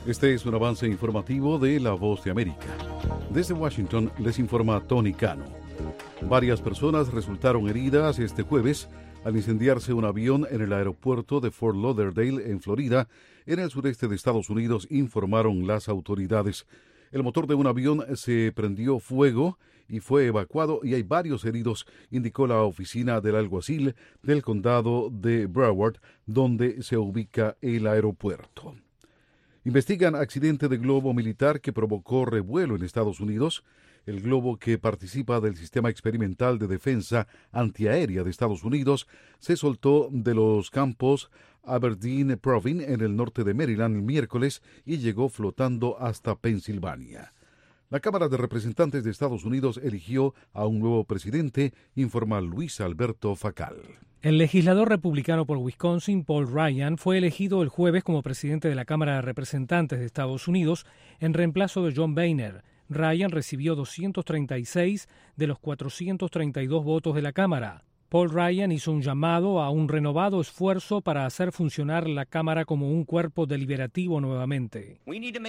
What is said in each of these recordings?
Este es un avance informativo de La Voz de América. Desde Washington les informa Tony Cano. Varias personas resultaron heridas este jueves al incendiarse un avión en el aeropuerto de Fort Lauderdale, en Florida, en el sureste de Estados Unidos, informaron las autoridades. El motor de un avión se prendió fuego y fue evacuado y hay varios heridos, indicó la oficina del alguacil del condado de Broward, donde se ubica el aeropuerto. Investigan accidente de globo militar que provocó revuelo en Estados Unidos. El globo, que participa del sistema experimental de defensa antiaérea de Estados Unidos, se soltó de los campos Aberdeen Proving en el norte de Maryland el miércoles y llegó flotando hasta Pensilvania. La Cámara de Representantes de Estados Unidos eligió a un nuevo presidente, informa Luis Alberto Facal. El legislador republicano por Wisconsin, Paul Ryan, fue elegido el jueves como presidente de la Cámara de Representantes de Estados Unidos en reemplazo de John Boehner. Ryan recibió 236 de los 432 votos de la Cámara. Paul Ryan hizo un llamado a un renovado esfuerzo para hacer funcionar la Cámara como un cuerpo deliberativo nuevamente.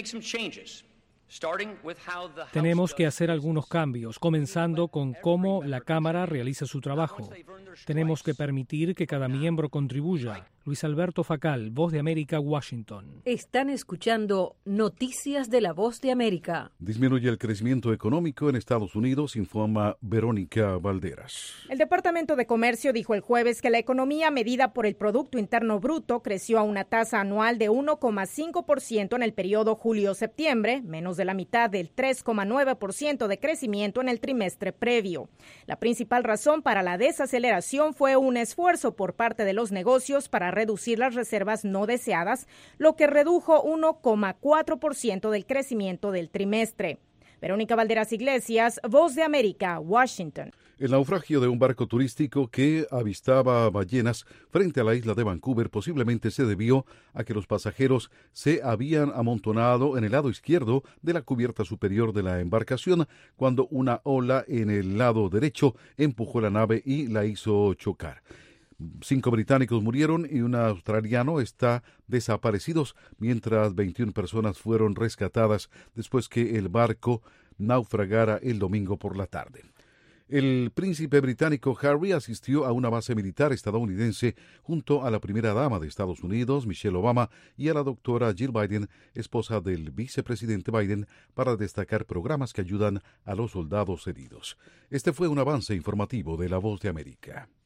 Tenemos que hacer algunos cambios, comenzando con cómo la Cámara realiza su trabajo. Tenemos que permitir que cada miembro contribuya. Luis Alberto Facal, Voz de América, Washington. Están escuchando Noticias de la Voz de América. Disminuye el crecimiento económico en Estados Unidos, informa Verónica Valderas. El Departamento de Comercio dijo el jueves que la economía medida por el Producto Interno Bruto creció a una tasa anual de 1,5% en el periodo julio-septiembre, menos de la mitad del 3,9% de crecimiento en el trimestre previo. La principal razón para la desaceleración fue un esfuerzo por parte de los negocios para reducir las reservas no deseadas, lo que redujo 1,4% del crecimiento del trimestre. Verónica Valderas Iglesias, Voz de América, Washington. El naufragio de un barco turístico que avistaba ballenas frente a la isla de Vancouver posiblemente se debió a que los pasajeros se habían amontonado en el lado izquierdo de la cubierta superior de la embarcación cuando una ola en el lado derecho empujó la nave y la hizo chocar. 5 británicos murieron y un australiano está desaparecidos, mientras 21 personas fueron rescatadas después que el barco naufragara el domingo por la tarde. El príncipe británico Harry asistió a una base militar estadounidense junto a la primera dama de Estados Unidos, Michelle Obama, y a la doctora Jill Biden, esposa del vicepresidente Biden, para destacar programas que ayudan a los soldados heridos. Este fue un avance informativo de La Voz de América.